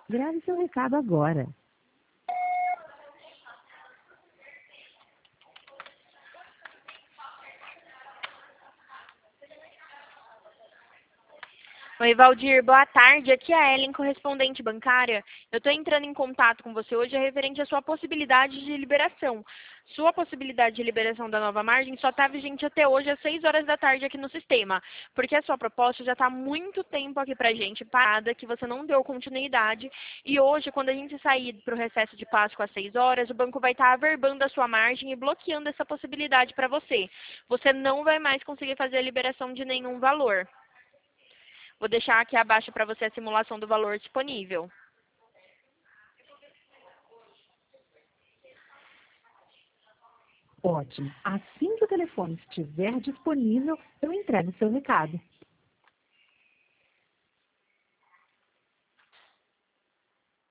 Grave seu recado agora. Oi, Valdir, boa tarde. Aqui é a Ellen, correspondente bancária. Eu estou entrando em contato com você hoje referente à sua possibilidade de liberação. Sua possibilidade de liberação da nova margem só está vigente até hoje às 6 horas da tarde aqui no sistema, porque a sua proposta já está há muito tempo aqui para a gente parada, que você não deu continuidade, e hoje, quando a gente sair para o recesso de Páscoa às 6 horas, o banco vai estar averbando a sua margem e bloqueando essa possibilidade para você. Você não vai mais conseguir fazer a liberação de nenhum valor. Vou deixar aqui abaixo para você a simulação do valor disponível. Ótimo. Assim que o telefone estiver disponível, eu entrego o seu recado.